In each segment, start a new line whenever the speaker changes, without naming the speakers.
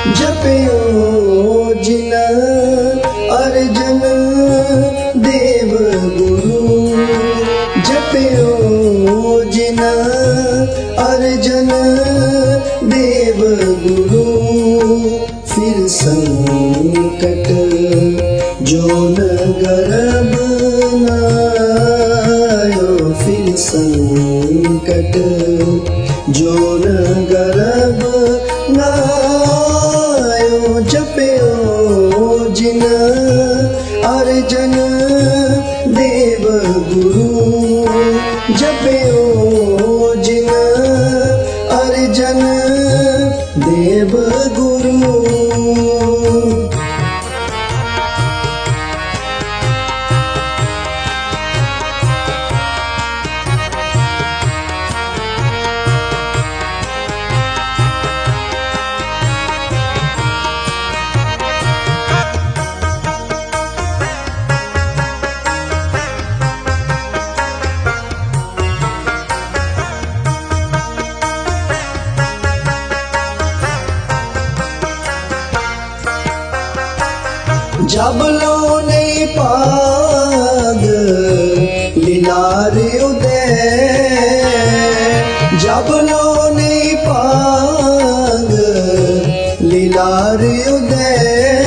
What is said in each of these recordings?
जपयो जिन अर्जन देव गुरु, जपयो जिन अर्जन देव गुरु। फिर संकट जो न गर्भ नायो, फिर संकट जो न गर्भ नायो। जपयो जिन अर्जन देव गुरु, जपयो जिन अर्जन देव गुरु। जबलो नहीं पाग लीलार उदय, जबलो नहीं पाग लीलार उदय।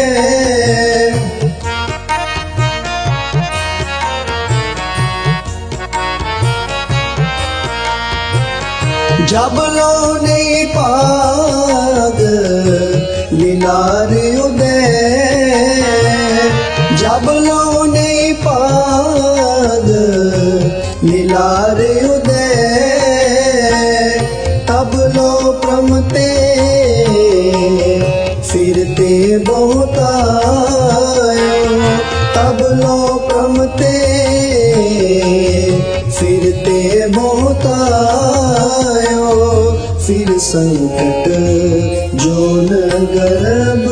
जबलो नहीं पाग लीलार उदय, जबलो नहीं पाग लीलार उदय। तबलो प्रमते फिरते बहुत आयो, तबलो प्रमते फिरते बहुत आयो। फिर संकट जो न गर्भ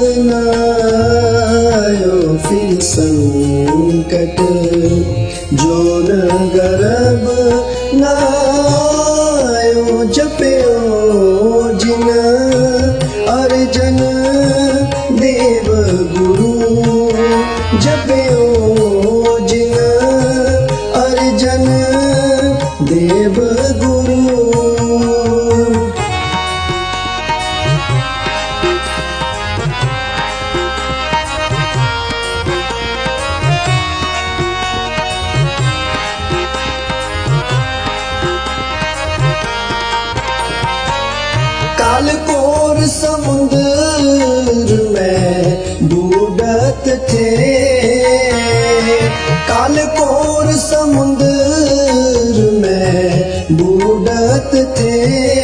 नायो, फिर संकट जो न गर्भ नायो। जपयो जिन अर्जन देव गुरु, जपयो जिन अर्जन देव गुरु। काल कोर समुद्र में बूढ़त थे, काल कोर समुद्र में बूढ़त थे।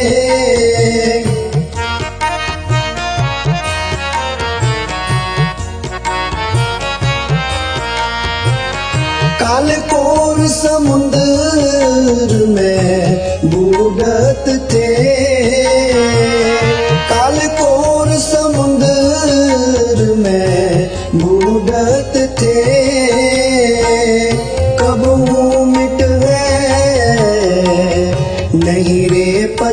काल कोर समुद्र में बूढ़त थे, काल कोर समुद्र में बूढ़त थे। कब मिट गए नहीं रे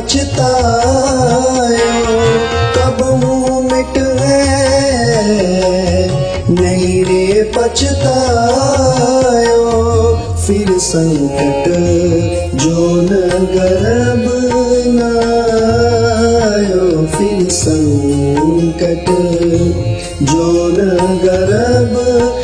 पछतायो, कब मिट गए नहीं रे पछतायो। फिर संकट जो न गर्भ नायो, फिर संकट जो न गर्भ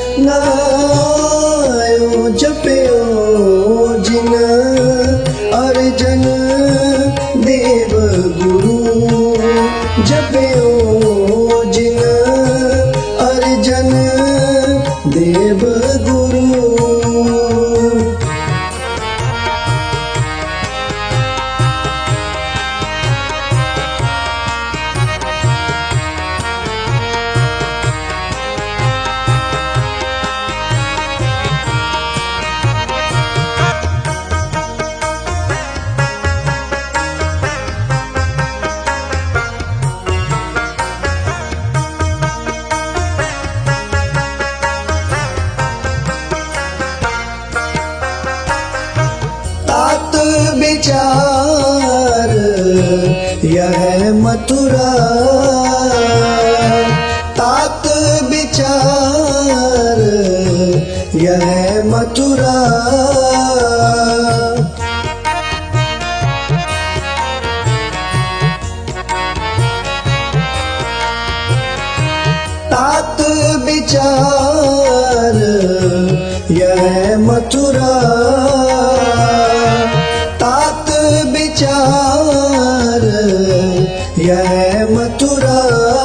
नायो। जपयो जिन अर्जन देव गुरु, जपयो जिन अर्जन देव गुरु। विचार यह मथुरा, मथुरा तात विचार यह मथुरा तात विचार यह मथुरा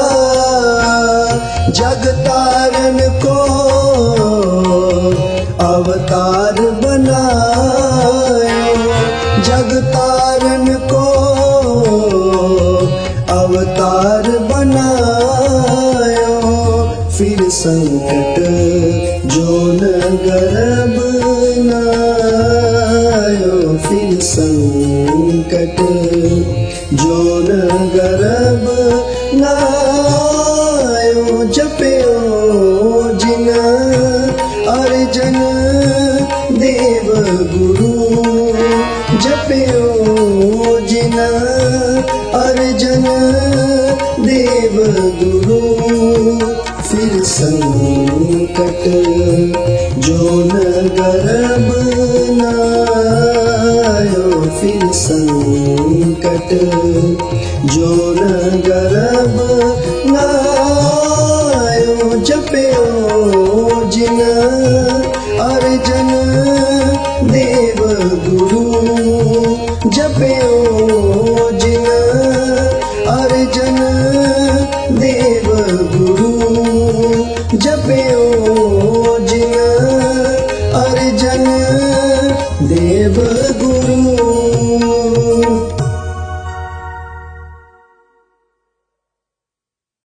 जग तारन को अवतार बनायो जग तारन को अवतार बनायो फिर संकट जो न गर्भ नायो फिर संकट जो न गर्भ नायो जपयो जिन अर्जन देव गुरु जपयो जिन अर्जन देव गुरु फिर संकट जो न गर्भ नायो फिर संकट जो न गर्भ नायो जपयो जिन अर्जन देव गुरु जपयो जिन अर्जन देव गुरु जपयो जिन